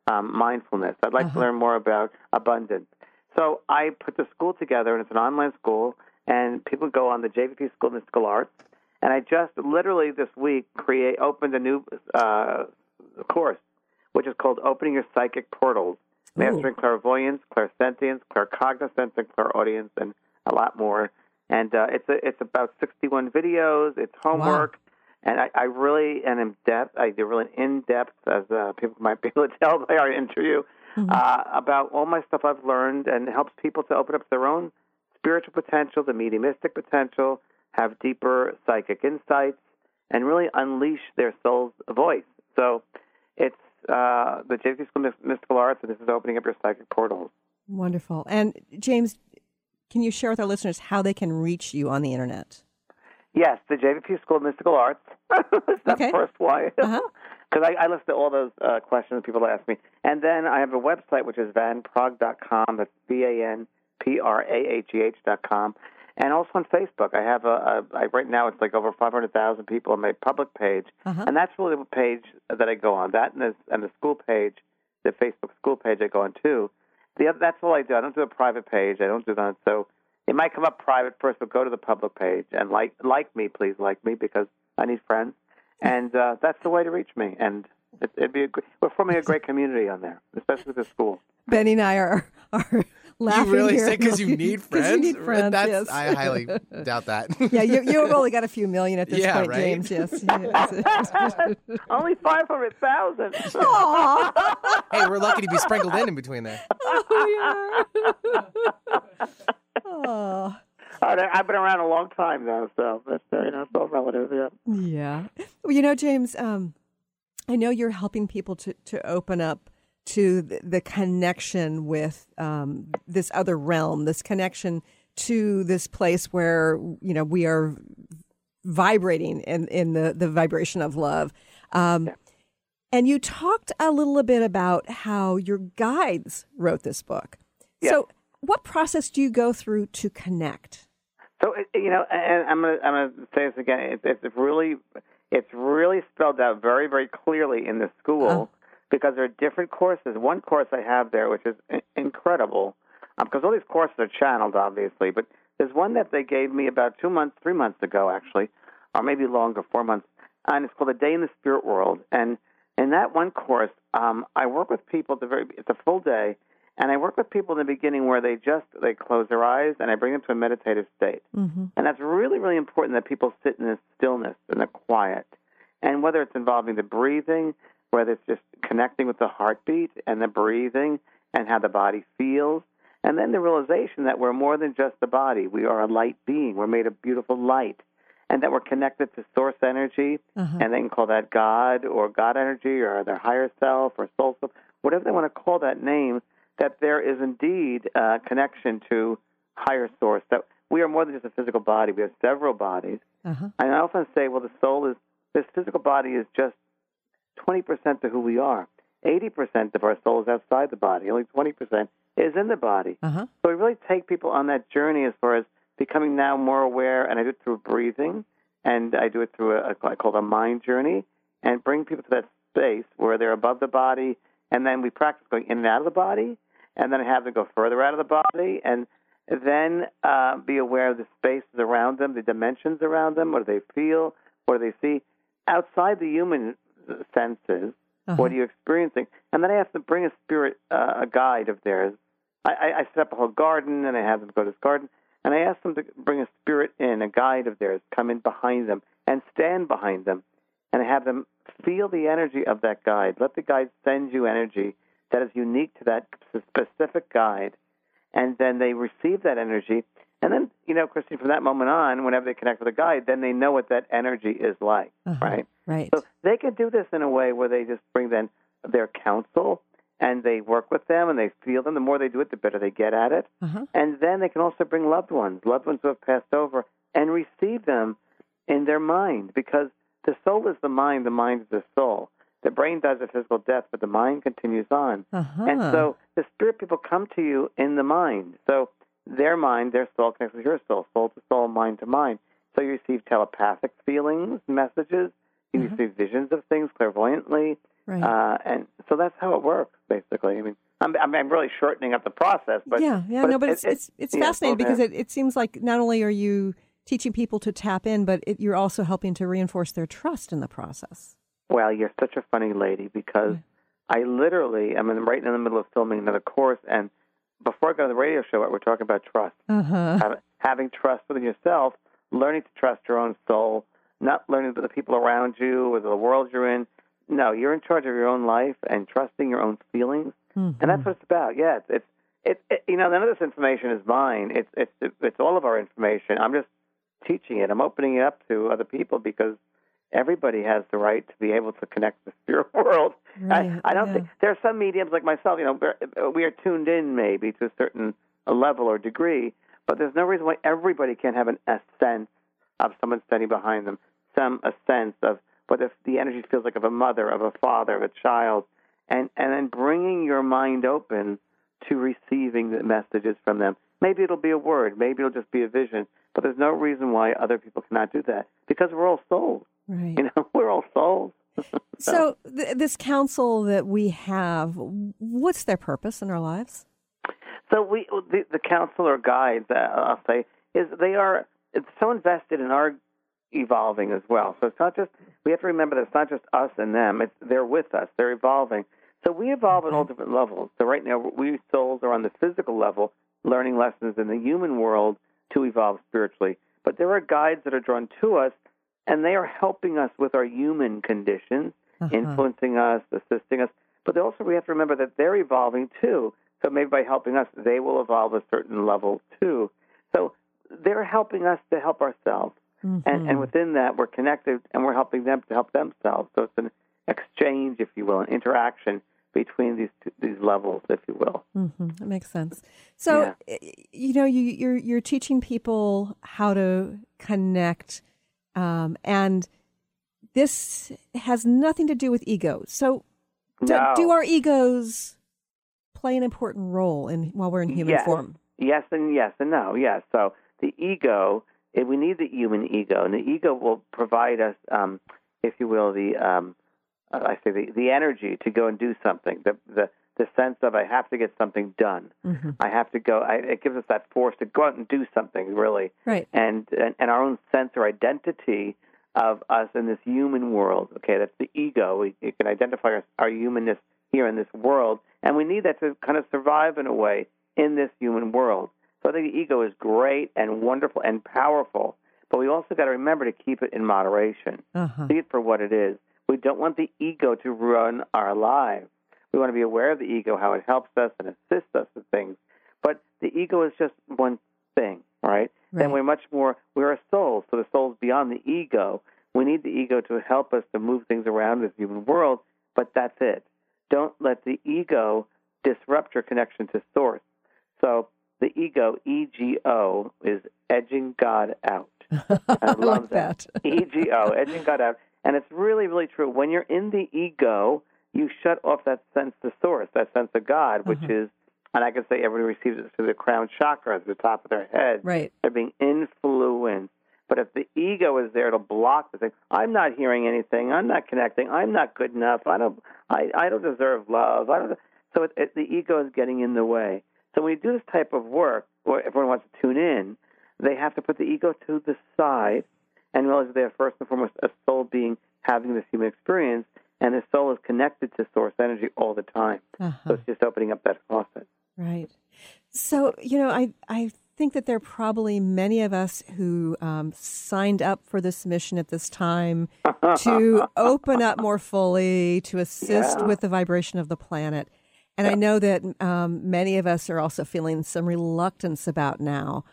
mindfulness. I'd like to learn more about abundance. So I put the school together, and it's an online school, and people go on the JVP School of Mystical Arts. And I just literally this week opened a new course, which is called Opening Your Psychic Portals, Mastering Clairvoyance, Clairsentience, Claircognizance, and Clairaudience, and a lot more. And it's about 61 videos. It's homework. Wow. And I really am in-depth. I do really in-depth, as people might be able to tell by our interview, about all my stuff I've learned, and it helps people to open up their own spiritual potential, the mediumistic potential, have deeper psychic insights, and really unleash their soul's voice. So it's the JVP School of Mystical Arts, and this is Opening Up Your Psychic Portals. Wonderful. And James, can you share with our listeners how they can reach you on the Internet? Yes, the JVP School of Mystical Arts. That's the first one. Because I listen to all those questions people ask me. And then I have a website, which is vanpraagh.com. That's VANPRAAGH.com. And also on Facebook. I have right now it's like over 500,000 people on my public page. And that's really the page that I go on. That and the school page, the Facebook school page I go on too. That's all I do. I don't do a private page. I don't do that. So it might come up private first, but go to the public page and like me, please like me, because I need friends. And that's the way to reach me. And we're forming a great community on there, especially with the school. Benny and I are laughing. You really here. say because you need friends? You need friends, yes. I highly doubt that. Yeah, you've only got a few million at this point, right? James. Yes. Only 500,000. Hey, we're lucky to be sprinkled in between there. Oh. I've been around a long time now, so that's it's all relative. Yeah. Well, James, I know you're helping people to open up to the connection with this other realm, this connection to this place where we are vibrating in the vibration of love. And you talked a little bit about how your guides wrote this book. Yeah. So what process do you go through to connect? So and I'm gonna say this again. It's really spelled out very, very clearly in the school because there are different courses. One course I have there, which is incredible, because all these courses are channeled, obviously. But there's one that they gave me about 3 months ago, actually, or maybe longer, 4 months, and it's called A Day in the Spirit World. And in that one course, I work with people. It's a full day. And I work with people in the beginning where they close their eyes, and I bring them to a meditative state. And that's really, really important that people sit in this stillness and the quiet. And whether it's involving the breathing, whether it's just connecting with the heartbeat and the breathing and how the body feels, and then the realization that we're more than just the body. We are a light being. We're made of beautiful light, and that we're connected to source energy, and they can call that God or God energy or their higher self or soul self, whatever they want to call that name, that there is indeed a connection to higher source, that we are more than just a physical body. We have several bodies. And I often say, well, this physical body is just 20% of who we are. 80% of our soul is outside the body. Only 20% is in the body. So we really take people on that journey as far as becoming now more aware, and I do it through breathing, and I do it through I call it a mind journey, and bring people to that space where they're above the body, and then we practice going in and out of the body, and then I have them go further out of the body, and then be aware of the spaces around them, the dimensions around them. What do they feel? What do they see? Outside the human senses, what are you experiencing? And then I have to bring a spirit, a guide of theirs. I set up a whole garden, and I have them go to this garden, and I ask them to bring a spirit in, a guide of theirs, come in behind them, and stand behind them, and I have them feel the energy of that guide. Let the guide send you energy that is unique to that specific guide, and then they receive that energy. And then, Christine, from that moment on, whenever they connect with a guide, then they know what that energy is like, right? Right. So they can do this in a way where they just bring then their counsel, and they work with them, and they feel them. The more they do it, the better they get at it. And then they can also bring loved ones who have passed over, and receive them in their mind, because the soul is the mind is the soul. The brain dies a physical death, but the mind continues on. And so the spirit people come to you in the mind. So their mind, their soul connects with your soul to soul, mind to mind. So you receive telepathic feelings, messages. You receive visions of things clairvoyantly. And so that's how it works, basically. basically. I mean, I'm really shortening up the process, but it's fascinating because it seems like not only are you teaching people to tap in, but you're also helping to reinforce their trust in the process. Well, you're such a funny lady because I literally am right in the middle of filming another course, and before I go to the radio show, we're talking about trust. Having trust within yourself, learning to trust your own soul, not learning about the people around you or the world you're in. No, you're in charge of your own life and trusting your own feelings, and that's what it's about. Yeah, it's none of this information is mine. It's all of our information. I'm just teaching it. I'm opening it up to other people because everybody has the right to be able to connect with the spirit world. Right, I don't think there are some mediums like myself. We are tuned in maybe to a certain level or degree, but there's no reason why everybody can't have a sense of someone standing behind them, a sense of what if the energy feels like of a mother, of a father, of a child, and then bringing your mind open to receiving the messages from them. Maybe it'll be a word, maybe it'll just be a vision, but there's no reason why other people cannot do that because we're all souls. Right. We're all souls. So this council that we have, what's their purpose in our lives? So the council or guides, I'll say, it's so invested in our evolving as well. So it's not just, we have to remember that it's not just us and them. They're with us. They're evolving. So we evolve at all different levels. So right now, we souls are on the physical level, learning lessons in the human world to evolve spiritually. But there are guides that are drawn to us, and they are helping us with our human conditions, influencing us, assisting us. But also we have to remember that they're evolving too. So maybe by helping us, they will evolve a certain level too. So they're helping us to help ourselves. And within that, we're connected, and we're helping them to help themselves. So it's an exchange, if you will, an interaction between these levels, if you will. That makes sense. So, you're teaching people how to connect, and this has nothing to do with ego. So, do our egos play an important role while we're in human form? Yes and no. Yes. So the ego, we need the human ego, and the ego will provide us, if you will, the energy to go and do something. The sense of I have to get something done. I have to go. It gives us that force to go out and do something, really. Right. And our own sense or identity of us in this human world. Okay, that's the ego. We can identify our humanness here in this world, and we need that to kind of survive in a way in this human world. So I think the ego is great and wonderful and powerful, but we also got to remember to keep it in moderation. See it for what it is. We don't want the ego to run our lives. We want to be aware of the ego, how it helps us and assists us with things. But the ego is just one thing, right? Then we're much more, we're a soul, so the soul's beyond the ego. We need the ego to help us to move things around this human world, but that's it. Don't let the ego disrupt your connection to Source. So the ego, EGO, is edging God out. I love that. EGO, edging God out. And it's really, really true. When you're in the ego, you shut off that sense of Source, that sense of God, which is, and I can say everybody receives it through the crown chakra at the top of their head. Right. They're being influenced. But if the ego is there, it'll block the thing. I'm not hearing anything. I'm not connecting. I'm not good enough. I don't deserve love. So the ego is getting in the way. So when you do this type of work, where everyone wants to tune in, they have to put the ego to the side and realize that they are first and foremost a soul being having this human experience, and the soul is connected to Source energy all the time. So it's just opening up that faucet. Right. So, I think that there are probably many of us who signed up for this mission at this time to open up more fully, to assist with the vibration of the planet. And I know that many of us are also feeling some reluctance about now.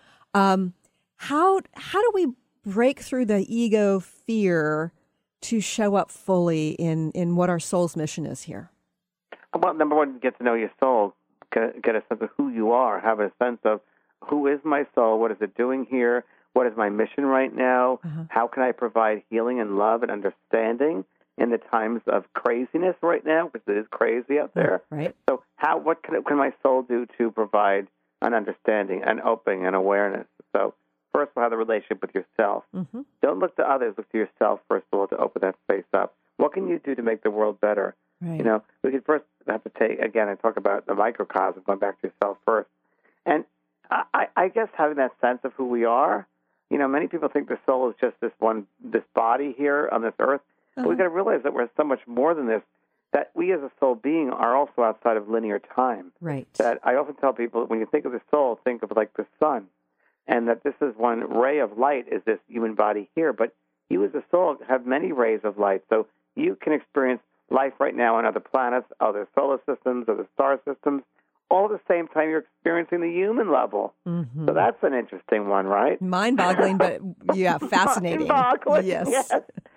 How do we break through the ego fear to show up fully in what our soul's mission is here? Well, number one, get to know your soul, get a sense of who you are, have a sense of who is my soul, what is it doing here, what is my mission right now, how can I provide healing and love and understanding in the times of craziness right now, because it is crazy out there. Right. So what can my soul do to provide an understanding, an opening, an awareness? So first of all, have the relationship with yourself. Don't look to others, look to yourself first of all to open that space up. What can you do to make the world better? Right. We could first have to take, again, I talk about the microcosm, going back to yourself first. And I guess having that sense of who we are, many people think the soul is just this body here on this earth. But we've got to realize that we're so much more than this, that we as a soul being are also outside of linear time. Right. That I often tell people, when you think of the soul, think of like the sun, and that this is one ray of light is this human body here. But you as a soul have many rays of light, so you can experience life right now on other planets, other solar systems, other star systems, all at the same time you're experiencing the human level. Mm-hmm. So that's an interesting one, right? Mind-boggling, but yeah, fascinating. Mind-boggling, yes.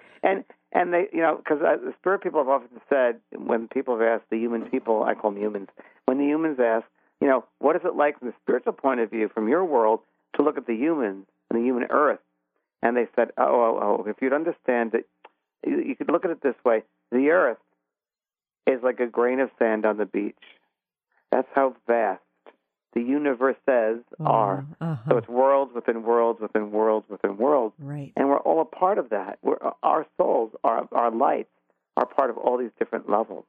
And they, because the spirit people have often said, when people have asked the human people, I call them humans, when the humans ask, what is it like from the spiritual point of view, from your world, to look at the humans and the human earth? And they said, if you'd understand that, you could look at it this way, the earth is like a grain of sand on the beach. That's how vast the universes are. Uh-huh. So it's worlds within worlds within worlds within worlds. Right. And we're all a part of that. Our souls, our lights, are part of all these different levels.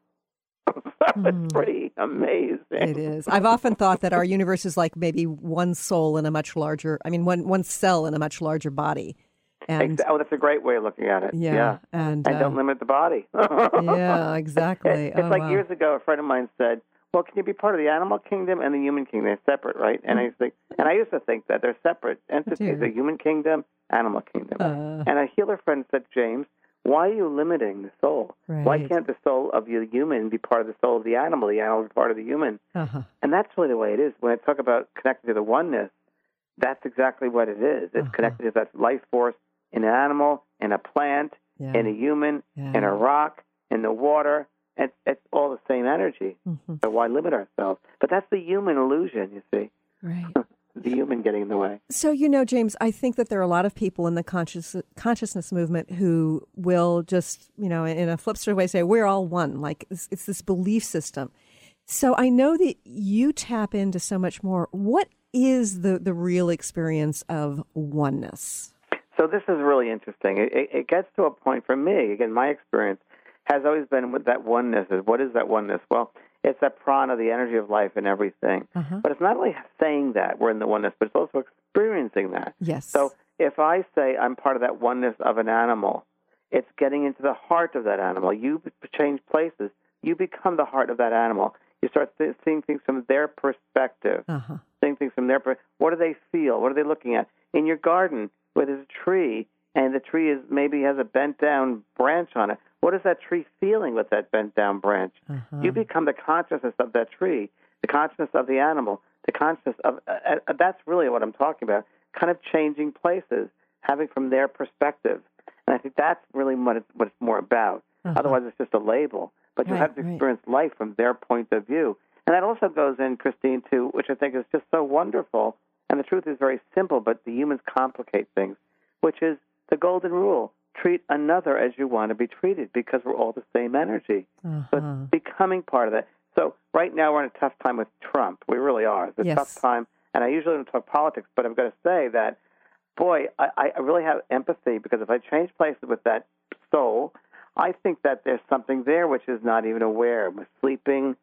It's pretty amazing. It is. I've often thought that our universe is like maybe one soul in a much larger, one cell in a much larger body. And, that's a great way of looking at it. Yeah. And don't limit the body. Yeah, exactly. It's like years ago, a friend of mine said, well, can you be part of the animal kingdom and the human kingdom? They're separate, right? And I used to think that they're separate entities, the human kingdom, animal kingdom. And a healer friend said, James, why are you limiting the soul? Right. Why can't the soul of the human be part of the soul of the animal be part of the human? Uh-huh. And that's really the way it is. When I talk about connecting to the oneness, that's exactly what it is. It's connected to that life force in an animal, in a plant, in a human, in a rock, in the water. It's all the same energy. Mm-hmm. So why limit ourselves? But that's the human illusion, you see. Right. The human getting in the way. So, James, I think that there are a lot of people in the consciousness movement who will just, in a flip sort of way say, we're all one. Like, it's this belief system. So I know that you tap into so much more. What is the real experience of oneness? So this is really interesting. It gets to a point for me, again, my experience has always been with that oneness. What is that oneness? Well, it's that prana, the energy of life and everything. Uh-huh. But it's not only saying that we're in the oneness, but it's also experiencing that. Yes. So if I say I'm part of that oneness of an animal, it's getting into the heart of that animal. You change places. You become the heart of that animal. You start seeing things from their perspective, seeing things from their perspective. What do they feel? What are they looking at? In your garden, where there's a tree, and the tree maybe has a bent-down branch on it, what is that tree feeling with that bent-down branch? You become the consciousness of that tree, the consciousness of the animal, the consciousness of... that's really what I'm talking about, kind of changing places, having from their perspective. And I think that's really what it's more about. Otherwise, it's just a label. But you have to experience life from their point of view. And that also goes in, Christine, to which I think is just so wonderful, and the truth is very simple, but the humans complicate things, which is the golden rule. Treat another as you want to be treated, because we're all the same energy. So it's becoming part of that. So right now we're in a tough time with Trump. We really are. It's a tough time. And I usually don't talk politics, but I've got to say that, boy, I really have empathy, because if I change places with that soul, I think that there's something there which is not even aware. He's sleeping,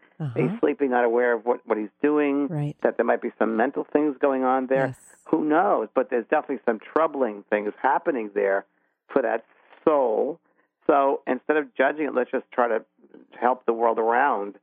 not aware of what he's doing, that there might be some mental things going on there. Yes. Who knows? But there's definitely some troubling things happening there for that soul. So instead of judging it, let's just try to help the world around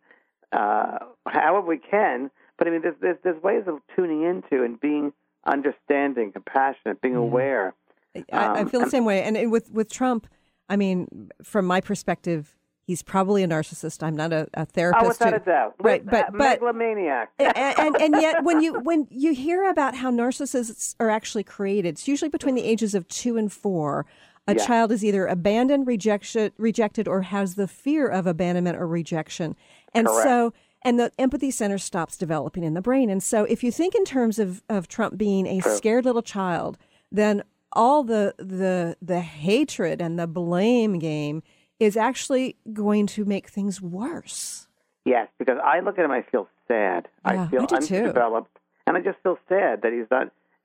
however we can. But I mean, there's ways of tuning into and being understanding, compassionate, being aware. I feel the same way. And with Trump, I mean, from my perspective, he's probably a narcissist. I'm not a therapist. Oh, without a doubt. Right, but megalomaniac. and yet, when you hear about how narcissists are actually created, it's usually between the ages of 2 and 4. A child is either abandoned, rejected, or has the fear of abandonment or rejection. And Correct. And the empathy center stops developing in the brain. And so if you think in terms of Trump being a scared little child, then all the hatred and the blame game is actually going to make things worse. Yes, because I look at him, I feel sad. I feel underdeveloped, and I just feel sad that he's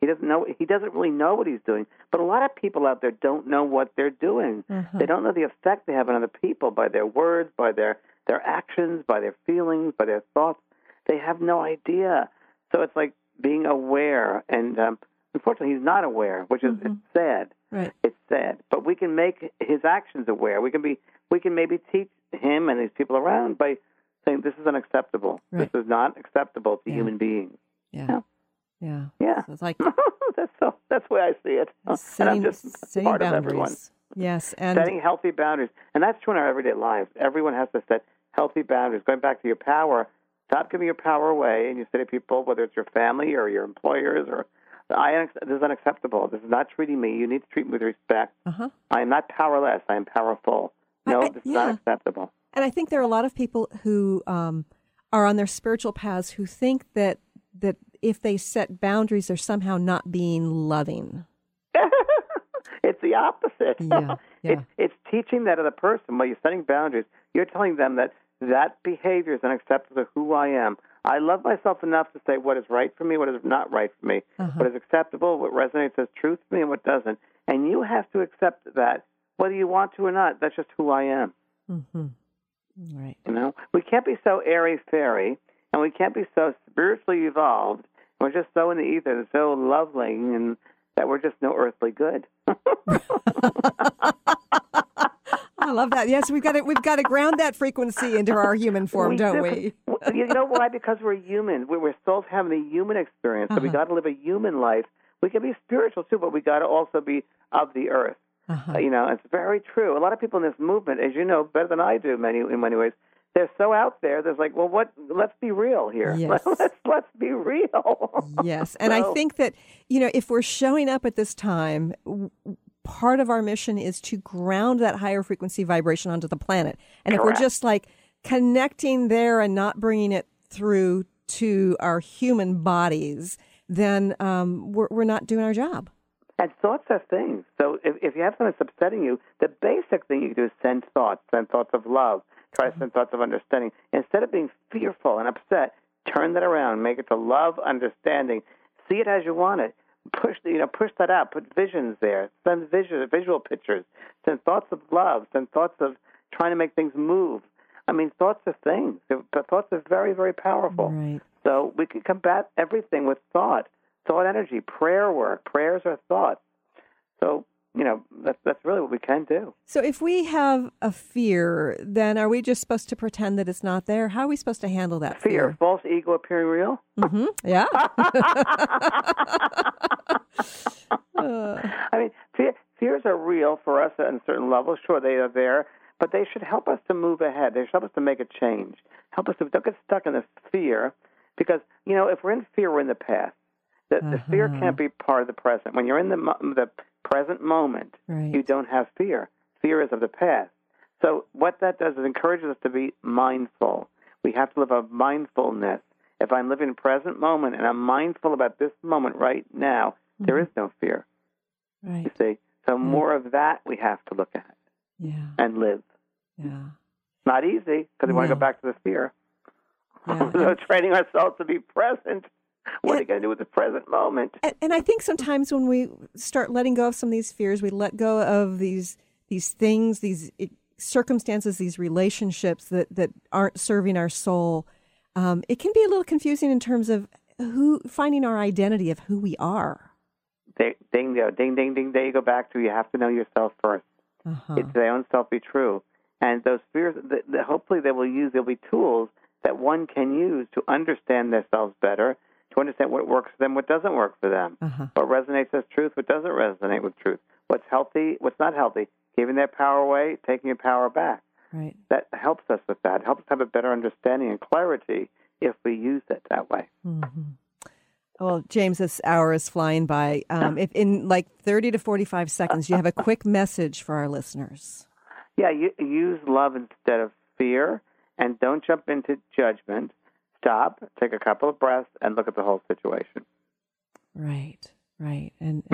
He doesn't know. He doesn't really know what he's doing. But a lot of people out there don't know what they're doing. They don't know the effect they have on other people by their words, by their actions, by their feelings, by their thoughts. They have no idea. So it's like being aware. And unfortunately, he's not aware, which is it's sad. Right. It's sad. But we can make his actions aware. We can maybe teach him and these people around by saying this is unacceptable. Right. This is not acceptable to human beings. Yeah. Yeah. So it's like that's the way I see it. Setting, and I'm just part boundaries. of everyone. Yes, and setting healthy boundaries, and that's true in our everyday lives. Everyone has to set healthy boundaries. Going back to your power, stop giving your power away, and you say to people, whether it's your family or your employers, or this is unacceptable. This is not treating me. You need to treat me with respect. I am not powerless. I am powerful. No, this is not acceptable. And I think there are a lot of people who are on their spiritual paths who think that if they set boundaries, they're somehow not being loving. It's the opposite. Yeah. It's teaching that other person, while you're setting boundaries, you're telling them that behavior is unacceptable to who I am. I love myself enough to say what is right for me, what is not right for me, what is acceptable, what resonates as truth for me, and what doesn't. And you have to accept that, whether you want to or not. That's just who I am. Right. You know, we can't be so airy-fairy, and we can't be so spiritually evolved. We're just so in the ether, so lovely, and that we're just no earthly good. I love that. Yes, we've got to ground that frequency into our human form, don't we? You know why? Because we're human. We're still having a human experience, so we got to live a human life. We can be spiritual too, but we got to also be of the earth. You know, it's very true. A lot of people in this movement, as you know better than I do, in many ways, they're so out there. There's like, well, what? Let's be real here. Yes. Let's be real. Yes, and I think that if we're showing up at this time, part of our mission is to ground that higher frequency vibration onto the planet. And if we're just like connecting there and not bringing it through to our human bodies, then we're not doing our job. And thoughts are things. So if you have something that's upsetting you, the basic thing you can do is send thoughts of love. Try to send thoughts of understanding. Instead of being fearful and upset, turn that around. Make it to love, understanding. See it as you want it. Push that out. Put visions there. Send visual pictures. Send thoughts of love. Send thoughts of trying to make things move. I mean, thoughts are things. Thoughts are very, very powerful. Right. So we can combat everything with thought energy, prayer work. Prayers are thoughts. So, that's really what we can do. So if we have a fear, then are we just supposed to pretend that it's not there? How are we supposed to handle that fear? False ego appearing real? Yeah. I mean, fears are real for us at a certain level. Sure, they are there, but they should help us to move ahead. They should help us to make a change. Help us to don't get stuck in this fear, because, if we're in fear, we're in the past. The fear can't be part of the present. When you're in the present moment, you don't have fear. Fear is of the past. So what that does is encourages us to be mindful. We have to live a mindfulness. If I'm living in the present moment and I'm mindful about this moment right now, there is no fear. Right. You see? So more of that we have to look at and live. Yeah. Not easy, because we want to go back to the fear. Yeah. So training ourselves to be present. What are you going to do with the present moment? And I think sometimes when we start letting go of some of these fears, we let go of these things, these circumstances, these relationships that aren't serving our soul. It can be a little confusing in terms of finding our identity of who we are. Ding, ding, ding. There you go back to you have to know yourself first. It's their own self be true. And those fears, hopefully they'll be tools that one can use to understand themselves better, to understand what works for them, what doesn't work for them, what resonates as truth, what doesn't resonate with truth, what's healthy, what's not healthy, giving their power away, taking your power back. Right. That helps us with that. It helps us have a better understanding and clarity if we use it that way. Well, James, this hour is flying by. If in like 30 to 45 seconds, you have a quick message for our listeners. Yeah, use love instead of fear, and don't jump into judgment. Stop, take a couple of breaths, and look at the whole situation. Right. And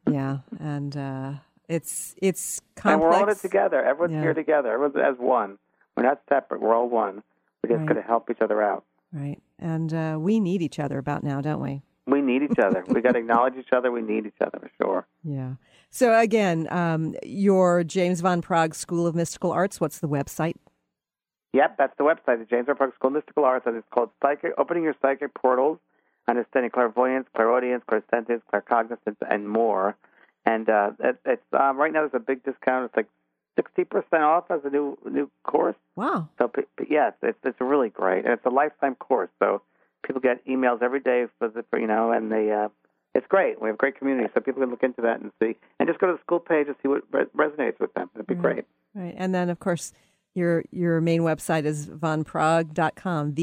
it's complex. And we're all in it together. Everyone's here together. Everyone's as one. We're not separate. We're all one. We're just going to help each other out. Right. And we need each other about now, don't we? We need each other. We got to acknowledge each other. We need each other for sure. Yeah. So again, your James Van Praagh School of Mystical Arts. What's the website? Yep, that's the website, the James Van Praagh School of Mystical Arts, and it's called Opening Your Psychic Portals, Understanding Clairvoyance, Clairaudience, Clairsentience, Claircognizance, and more. And it's right now there's a big discount. It's like 60% off as a new course. Wow. So yeah, it's really great, and it's a lifetime course. So people get emails every day and they it's great. We have a great community, so people can look into that and see, and just go to the school page and see what resonates with them. It'd be great. Right, and then of course your main website is vanpraagh.com,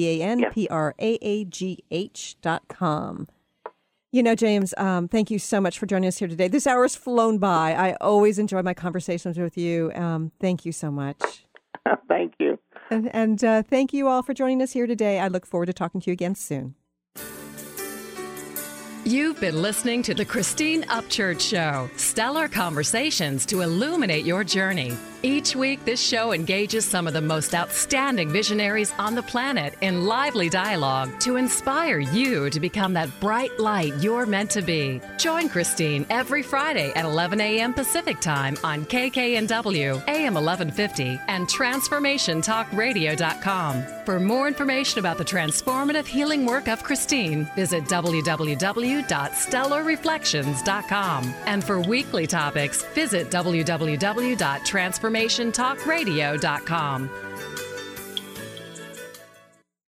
vanpraagh.com. James, thank you so much for joining us here today. This hour has flown by. I always enjoy my conversations with you. Thank you so much. Thank you. And thank you all for joining us here today. I look forward to talking to you again soon. You've been listening to The Christine Upchurch Show, stellar conversations to illuminate your journey. Each week, this show engages some of the most outstanding visionaries on the planet in lively dialogue to inspire you to become that bright light you're meant to be. Join Christine every Friday at 11 a.m. Pacific Time on KKNW, AM 1150, and TransformationTalkRadio.com. For more information about the transformative healing work of Christine, visit www.stellarreflections.com. And for weekly topics, visit www.transformationtalkradio.com.